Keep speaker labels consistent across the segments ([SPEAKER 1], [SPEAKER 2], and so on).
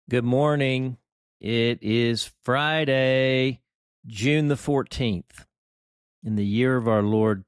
[SPEAKER 1] Good morning. It is Friday, June the 14th, in the year of our Lord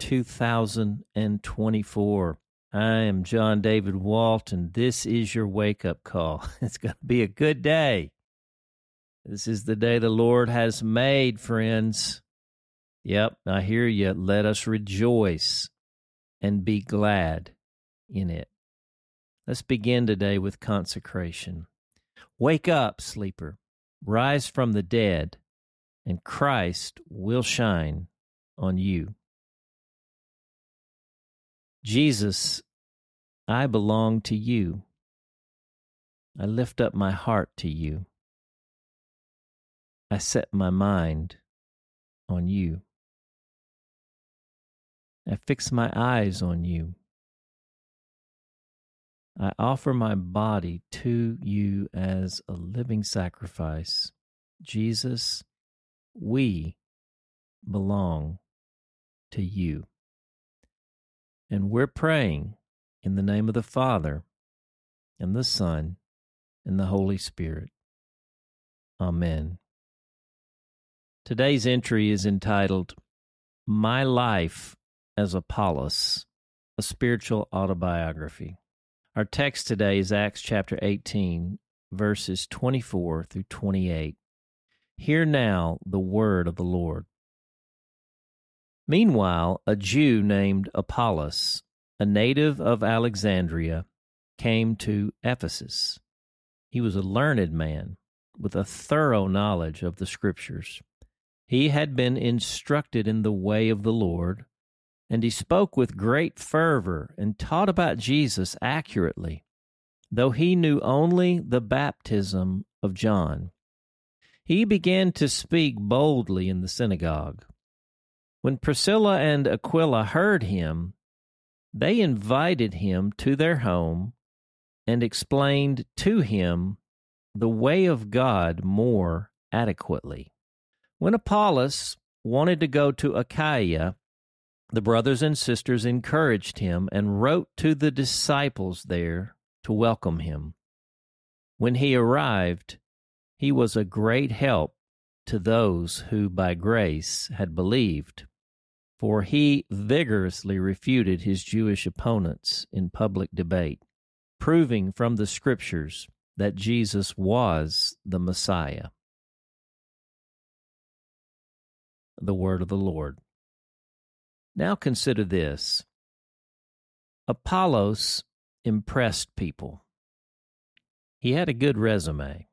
[SPEAKER 1] 2024. I am John David Walt, and this is your wake-up call. It's going to be a good day. This is the day the Lord has made, friends. Yep, I hear you. Let us rejoice and be glad in it. Let's begin today with consecration. Wake up, sleeper. Rise from the dead, and Christ will shine on you. Jesus, I belong to you. I lift up my heart to you. I set my mind on you. I fix my eyes on you. I offer my body to you as a living sacrifice. Jesus, we belong to you. And we're praying in the name of the Father, and the Son, and the Holy Spirit. Amen. Today's entry is entitled, My Life as Apollos, a Spiritual Autobiography. Our text today is Acts chapter 18, verses 24 through 28. Hear now the word of the Lord. Meanwhile, a Jew named Apollos, a native of Alexandria, came to Ephesus. He was a learned man with a thorough knowledge of the Scriptures. He had been instructed in the way of the Lord, and he spoke with great fervor and taught about Jesus accurately, though he knew only the baptism of John. He began to speak boldly in the synagogue. When Priscilla and Aquila heard him, they invited him to their home and explained to him the way of God more adequately. When Apollos wanted to go to Achaia, the brothers and sisters encouraged him and wrote to the disciples there to welcome him. When he arrived, he was a great help to those who by grace had believed, for he vigorously refuted his Jewish opponents in public debate, proving from the Scriptures that Jesus was the Messiah. The word of the Lord. Now consider this. Apollos impressed people. He had a good resume.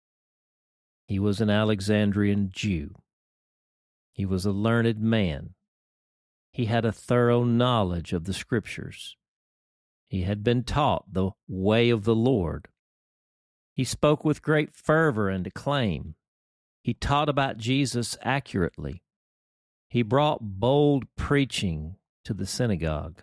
[SPEAKER 1] He was an Alexandrian Jew. He was a learned man. He had a thorough knowledge of the Scriptures. He had been taught the way of the Lord. He spoke with great fervor and acclaim. He taught about Jesus accurately. He brought bold preaching to the synagogue.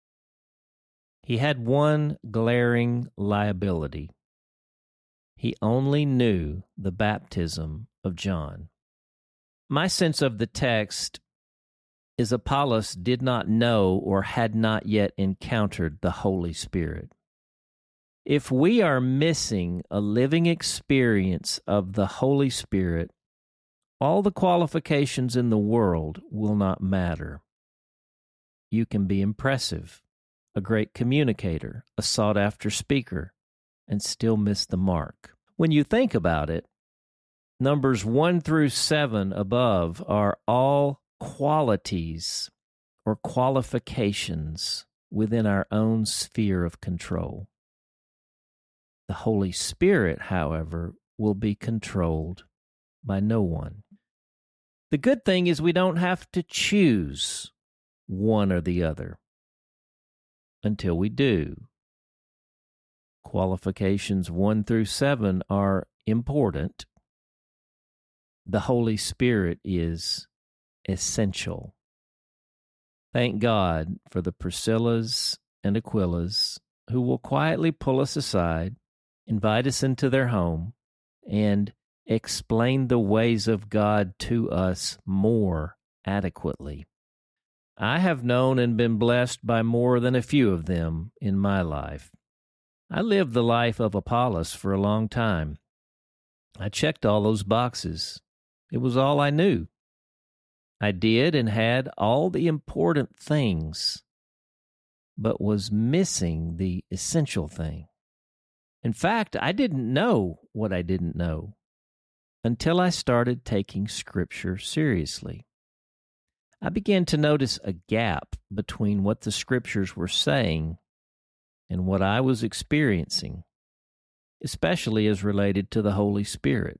[SPEAKER 1] He had one glaring liability. He only knew the baptism of John. My sense of the text is Apollos did not know or had not yet encountered the Holy Spirit. If we are missing a living experience of the Holy Spirit, all the qualifications in the world will not matter. You can be impressive, a great communicator, a sought-after speaker, and still miss the mark. When you think about it, numbers 1 through 7 above are all qualities or qualifications within our own sphere of control. The Holy Spirit, however, will be controlled by no one. The good thing is we don't have to choose one or the other until we do. Qualifications 1 through 7 are important. The Holy Spirit is essential. Thank God for the Priscillas and Aquilas who will quietly pull us aside, invite us into their home, and explain the ways of God to us more adequately. I have known and been blessed by more than a few of them in my life. I lived the life of Apollos for a long time. I checked all those boxes. It was all I knew. I did and had all the important things, but was missing the essential thing. In fact, I didn't know what I didn't know until I started taking Scripture seriously. I began to notice a gap between what the Scriptures were saying and what I was experiencing, especially as related to the Holy Spirit.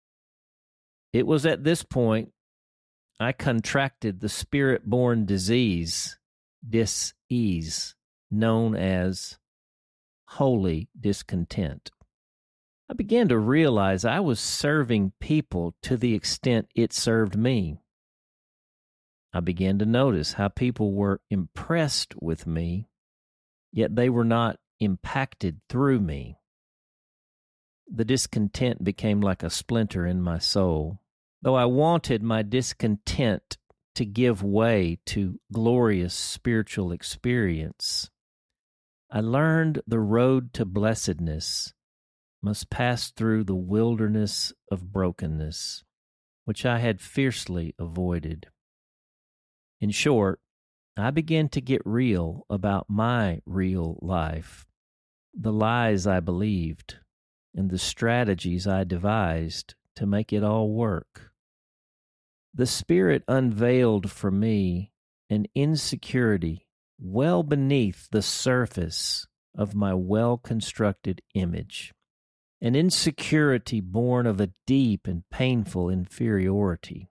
[SPEAKER 1] It was at this point I contracted the spirit-borne disease, dis-ease, known as holy discontent. I began to realize I was serving people to the extent it served me. I began to notice how people were impressed with me, yet they were not impacted through me. The discontent became like a splinter in my soul. Though I wanted my discontent to give way to glorious spiritual experience, I learned the road to blessedness must pass through the wilderness of brokenness, which I had fiercely avoided. In short, I began to get real about my real life, the lies I believed, and the strategies I devised to make it all work. The Spirit unveiled for me an insecurity well beneath the surface of my well-constructed image, an insecurity born of a deep and painful inferiority.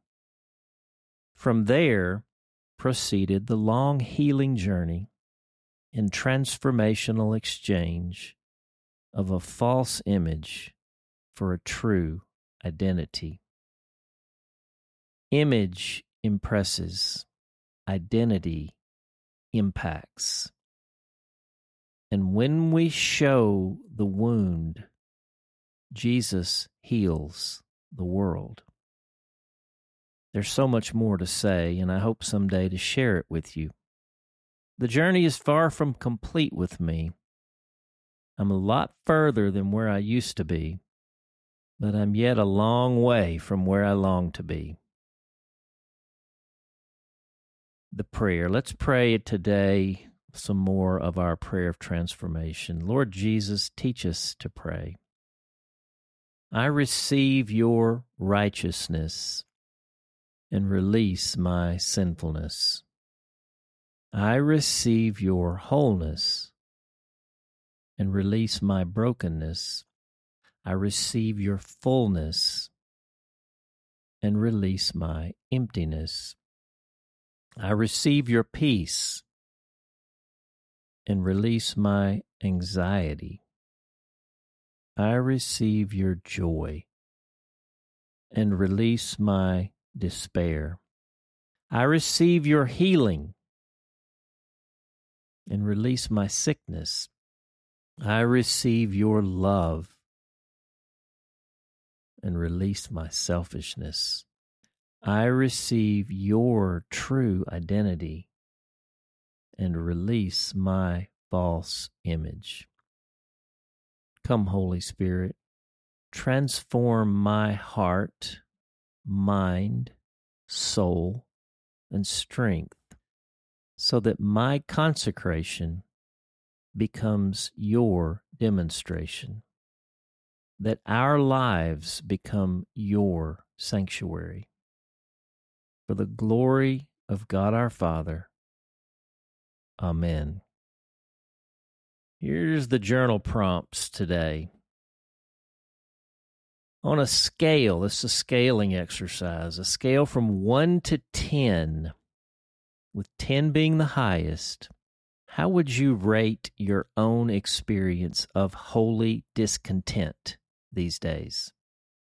[SPEAKER 1] From there proceeded the long healing journey and transformational exchange of a false image for a true identity. Image impresses, identity impacts. And when we show the wound, Jesus heals the world. There's so much more to say, and I hope someday to share it with you. The journey is far from complete with me. I'm a lot further than where I used to be, but I'm yet a long way from where I long to be. The prayer. Let's pray today some more of our prayer of transformation. Lord Jesus, teach us to pray. I receive your righteousness and release my sinfulness. I receive your wholeness and release my brokenness. I receive your fullness and release my emptiness. I receive your peace and release my anxiety. I receive your joy and release my despair. I receive your healing and release my sickness. I receive your love and release my selfishness. I receive your true identity and release my false image. Come, Holy Spirit, transform my heart, mind, soul, and strength so that my consecration becomes your demonstration, that our lives become your sanctuary. For the glory of God our Father. Amen. Here's the journal prompts today. On a scale, this is a scaling exercise, a scale from 1 to 10, with 10 being the highest, how would you rate your own experience of holy discontent these days?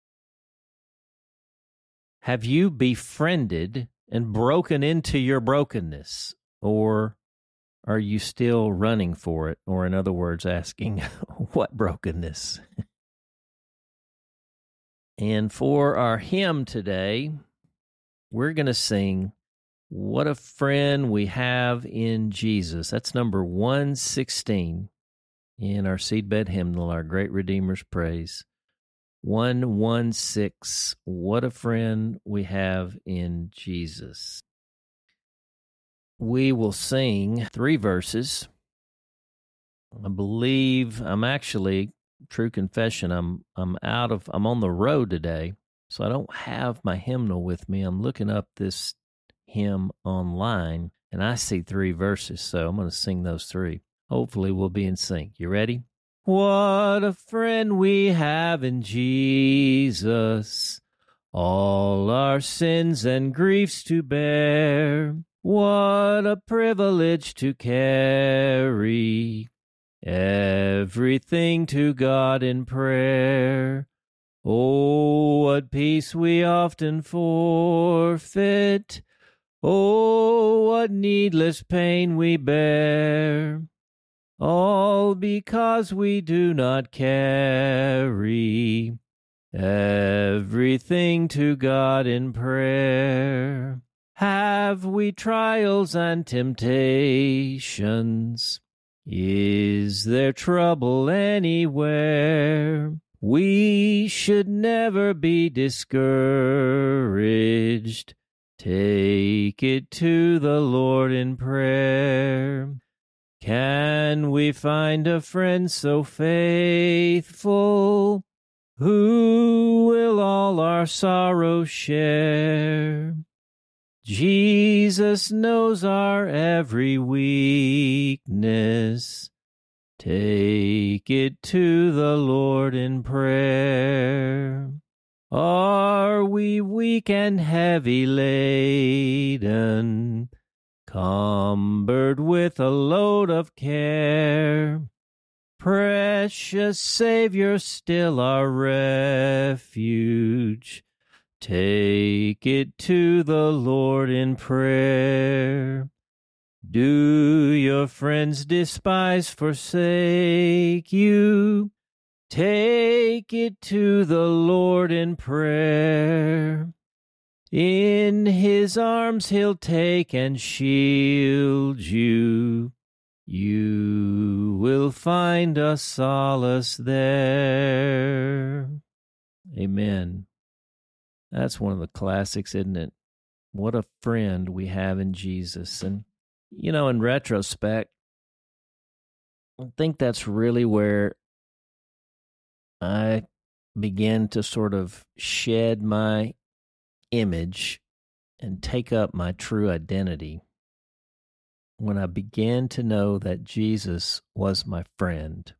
[SPEAKER 1] Have you befriended and broken into your brokenness, or are you still running for it? Or in other words, asking, what brokenness? And for our hymn today, we're going to sing, What a Friend We Have in Jesus. That's number 116 in our seedbed hymnal, Our Great Redeemer's Praise. 116. What a friend we have in Jesus. We will sing 3 verses. I believe true confession, I'm on the road today, so I don't have my hymnal with me. I'm looking up this hymn online, and I see 3 verses, so I'm going to sing those 3. Hopefully we'll be in sync. You ready? What a friend we have in Jesus, all our sins and griefs to bear. What a privilege to carry everything to God in prayer. Oh, what peace we often forfeit. Oh, what needless pain we bear. All because we do not carry everything to God in prayer. Have we trials and temptations? Is there trouble anywhere? We should never be discouraged. Take it to the Lord in prayer. Can we find a friend so faithful, who will all our sorrow share? Jesus knows our every weakness. Take it to the Lord in prayer. Are we weak and heavy laden, cumbered with a load of care? Precious Savior, still our refuge. Take it to the Lord in prayer. Do your friends despise, forsake you? Take it to the Lord in prayer. In his arms he'll take and shield you. You will find a solace there. Amen. That's one of the classics, isn't it? What a friend we have in Jesus. And, in retrospect, I think that's really where I began to sort of shed my image and take up my true identity. When I began to know that Jesus was my friend.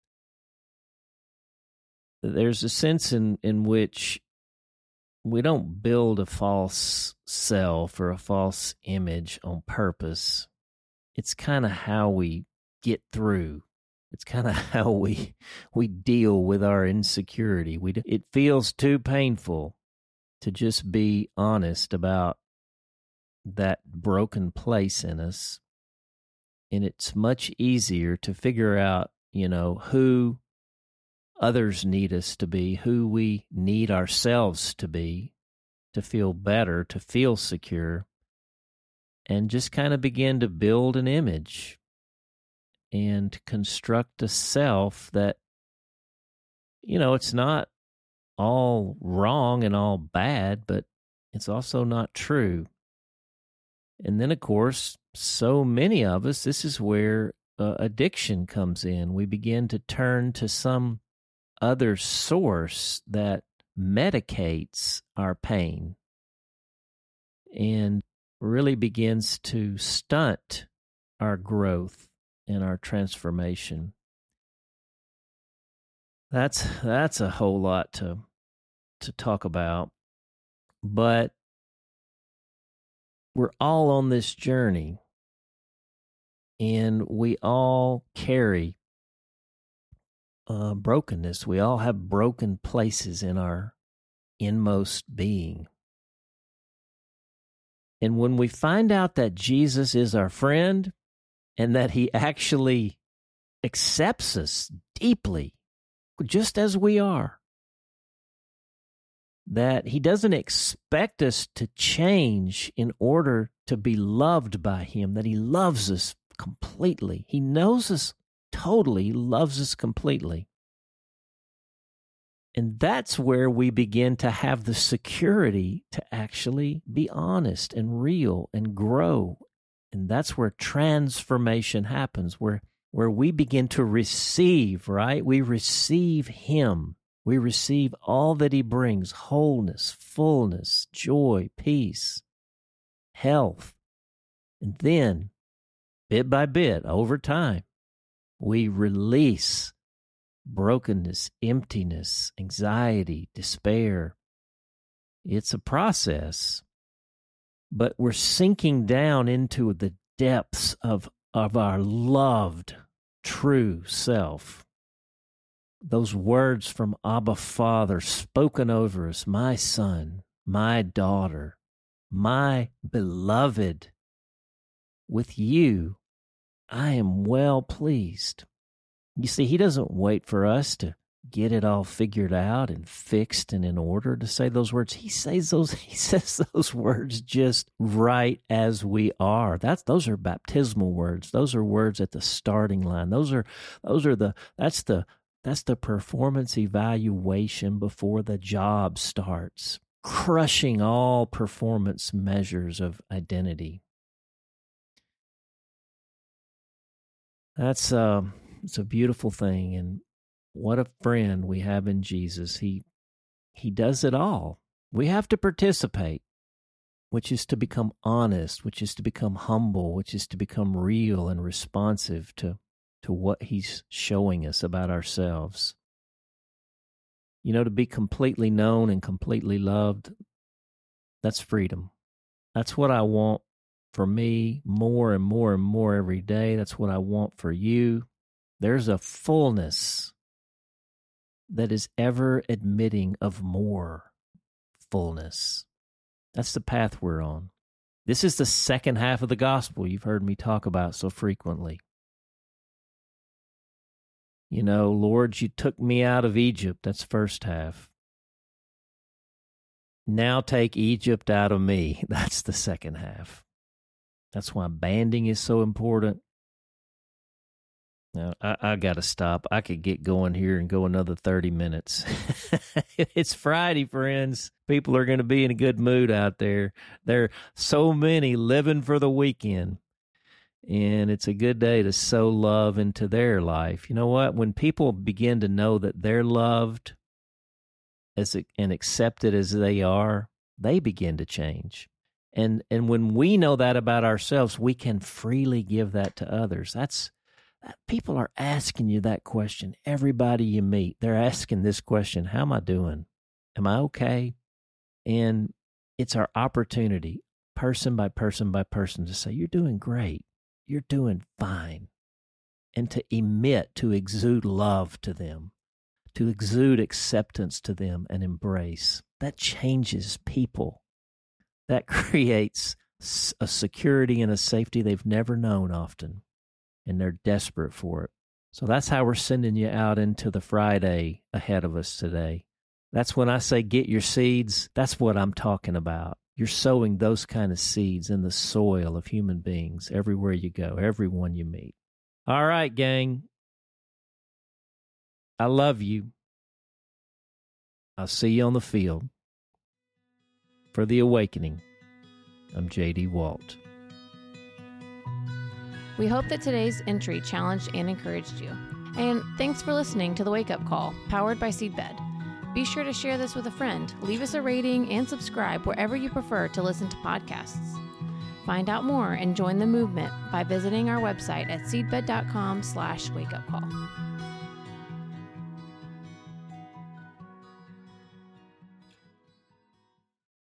[SPEAKER 1] There's a sense in which we don't build a false self or a false image on purpose. It's kind of how we get through. It's kind of how we deal with our insecurity. It feels too painful to just be honest about that broken place in us. And it's much easier to figure out, who others need us to be, who we need ourselves to be, to feel better, to feel secure, and just kind of begin to build an image and construct a self that, it's not all wrong and all bad, but it's also not true. And then, of course, so many of us, this is where addiction comes in. We begin to turn to some other source that medicates our pain and really begins to stunt our growth and our transformation. That's a whole lot to talk about, but we're all on this journey, and we all carry brokenness. We all have broken places in our inmost being. And when we find out that Jesus is our friend and that he actually accepts us deeply, just as we are, that he doesn't expect us to change in order to be loved by him, that he loves us completely. He knows us totally, loves us completely. And that's where we begin to have the security to actually be honest and real and grow. And that's where transformation happens, where we begin to receive, right? We receive Him. We receive all that He brings: wholeness, fullness, joy, peace, health. And then, bit by bit, over time, we release brokenness, emptiness, anxiety, despair. It's a process, but we're sinking down into the depths of our loved, true self. Those words from Abba Father spoken over us: my son, my daughter, my beloved. With you, I am well pleased. You see, He doesn't wait for us to get it all figured out and fixed and in order to say those words. He says those words just right as we are. Those are baptismal words. Those are words at the starting line. That's the performance evaluation before the job starts, crushing all performance measures of identity. It's a beautiful thing, and what a friend we have in Jesus. He does it all. We have to participate, which is to become honest, which is to become humble, which is to become real and responsive to what He's showing us about ourselves. You know, to be completely known and completely loved, that's freedom. That's what I want for me more and more and more every day. That's what I want for you. There's a fullness that is ever admitting of more fullness. That's the path we're on. This is the second half of the gospel you've heard me talk about so frequently. You know, Lord, you took me out of Egypt. That's first half. Now take Egypt out of me. That's the second half. That's why banding is so important. Now, I got to stop. I could get going here and go another 30 minutes. It's Friday, friends. People are going to be in a good mood out there. There are so many living for the weekend. And it's a good day to sow love into their life. You know what? When people begin to know that they're loved and accepted as they are, they begin to change. And when we know that about ourselves, we can freely give that to others. People are asking you that question. Everybody you meet, they're asking this question: how am I doing? Am I okay? And it's our opportunity, person by person by person, to say, you're doing great. You're doing fine. And to to exude love to them, to exude acceptance to them and embrace. That changes people. That creates a security and a safety they've never known often, and they're desperate for it. So that's how we're sending you out into the Friday ahead of us today. That's when I say get your seeds. That's what I'm talking about. You're sowing those kind of seeds in the soil of human beings everywhere you go, everyone you meet. All right, gang. I love you. I'll see you on the field. For The Awakening, I'm J.D. Walt.
[SPEAKER 2] We hope that today's entry challenged and encouraged you. And thanks for listening to The Wake Up Call, powered by Seedbed. Be sure to share this with a friend, leave us a rating, and subscribe wherever you prefer to listen to podcasts. Find out more and join the movement by visiting our website at seedbed.com/wakeupcall.